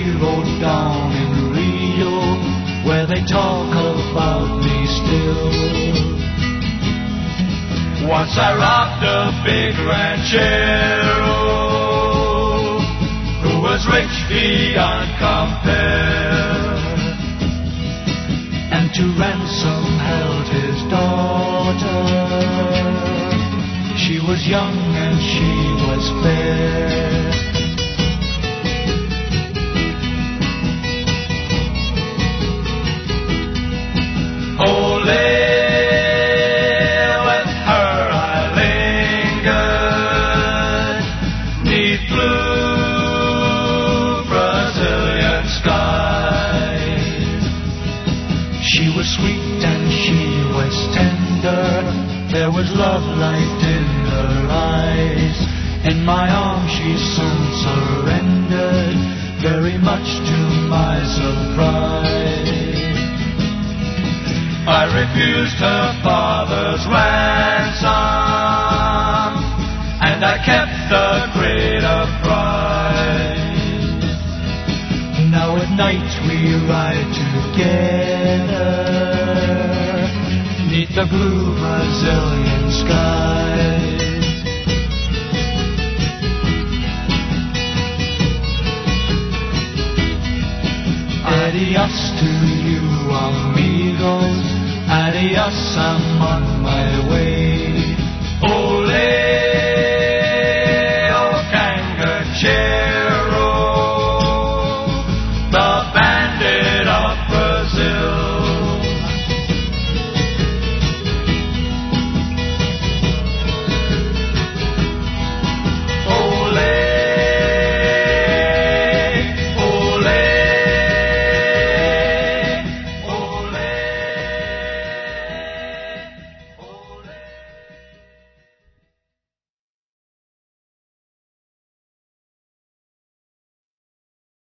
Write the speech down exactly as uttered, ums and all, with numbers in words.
hero down in Rio, where they talk about me still. Once I rocked a big ranchero who was rich beyond compare, and to ransom held his daughter. She was young and she was fair. Ole, with her I lingered 'neath blue Brazilian skies. She was sweet and she was tender, there was love light in her eyes. In my arms she soon surrendered, very much to my surprise. I refused her father's ransom, and I kept the greater prize. Now at night we ride together 'neath the blue Brazilian skies. Adios to you, amigos. Adios, I'm on my way. Ole.